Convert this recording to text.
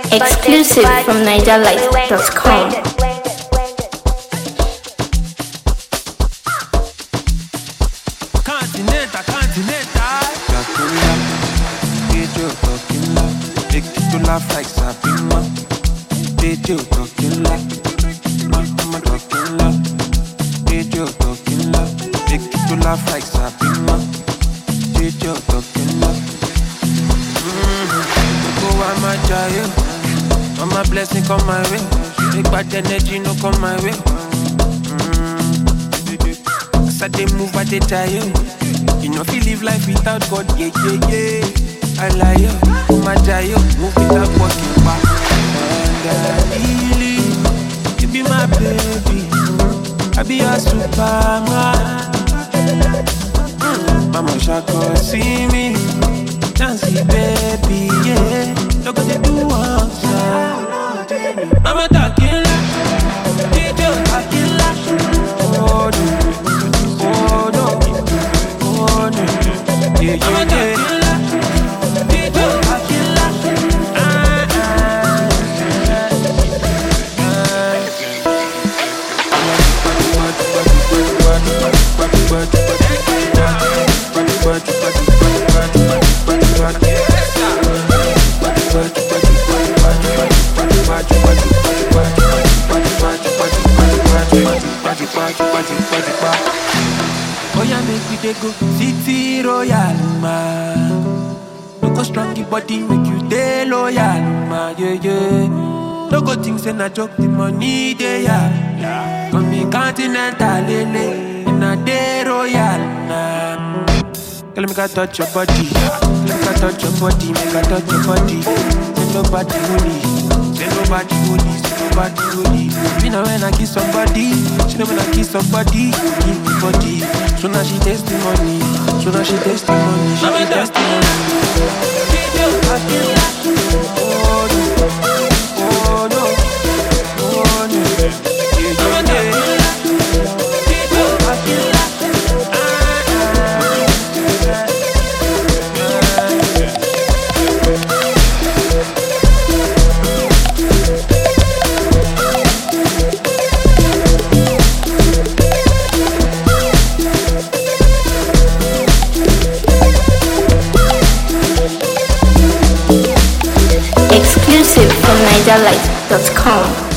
Exclusive from NigerLight.com. Laugh like Sabina, did you talking like Mama talking like, did you talking like, make you laugh like Sabina, did you talking like. Go on my child, all my blessing come my way, make bad energy no come my way. As I dey move, I dey try you know if you live life without God, yeah, yeah, yeah. I lie you, my child, move without walking back. And Lily, you be my baby, I be your superman. Mama Shaka see me, dancey baby, yeah. Look at the do one side. Mama talking like, DJ talking like. Oh no, oh no, yeah, yeah, yeah. Oh yeah, make we dey go City Royal, man. No go strong the body, make you dey loyal, man. Yeah, yeah. No go think say na joke, the money dey yeah. Come me continental, lele, in a day royal, nah. Girl, make I touch your body, make I touch your body, make I touch your body. Say nobody holy, say nobody holy, say nobody holy. Me know when I kiss somebody, she know when I kiss somebody, give me body. So now she taste the money, so now she taste the money, she taste the money. Oh no, oh no, oh no, yeah, yeah, yeah. Exclusive from NigerLight.com.